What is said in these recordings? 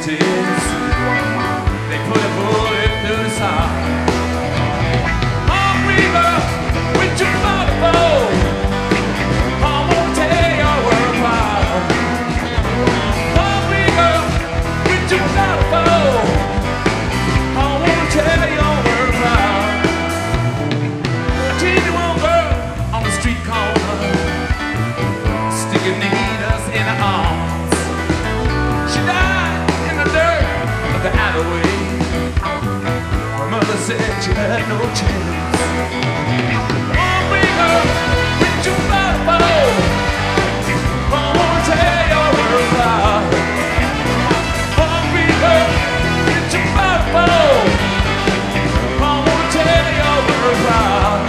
faces. They put a bullet through his heart. Hungry girl, with your mouthful, I won't tear your world apart. Hungry girl, with your mouthful, I won't tear your world apart. I tell you one girl on the street corner, sticking needles in her arms. She died in the dirt of the alleyway. Her mother said she had no chance. Hungry girl, with your mouthful, I won't tear your world apart. Hungry girl, with your mouthful, I won't tear your world apart.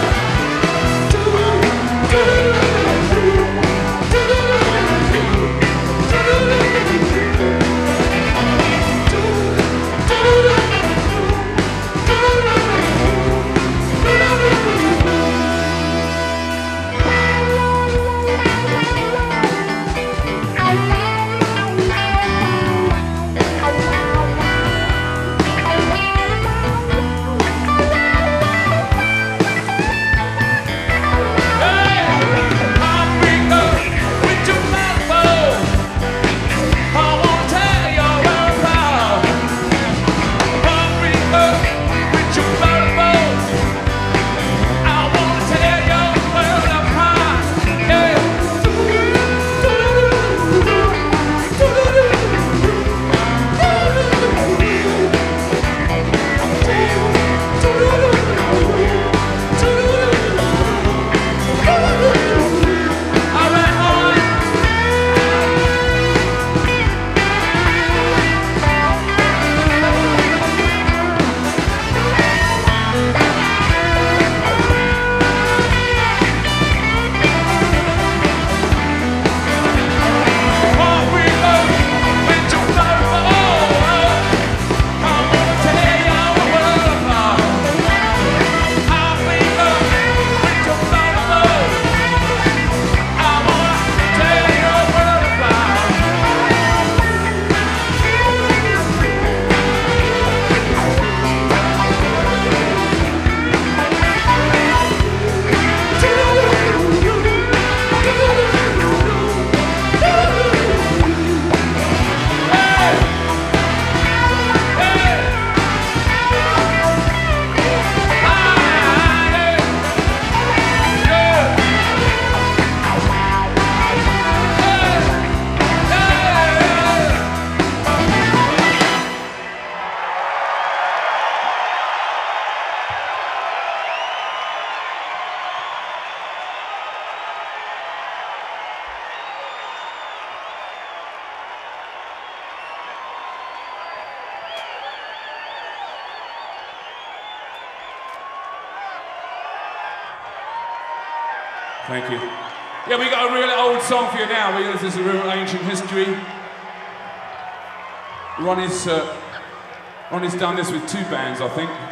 Thank you. Yeah, we got a really old song for you now. This is a real ancient history. Ronnie's done this with two bands, I think.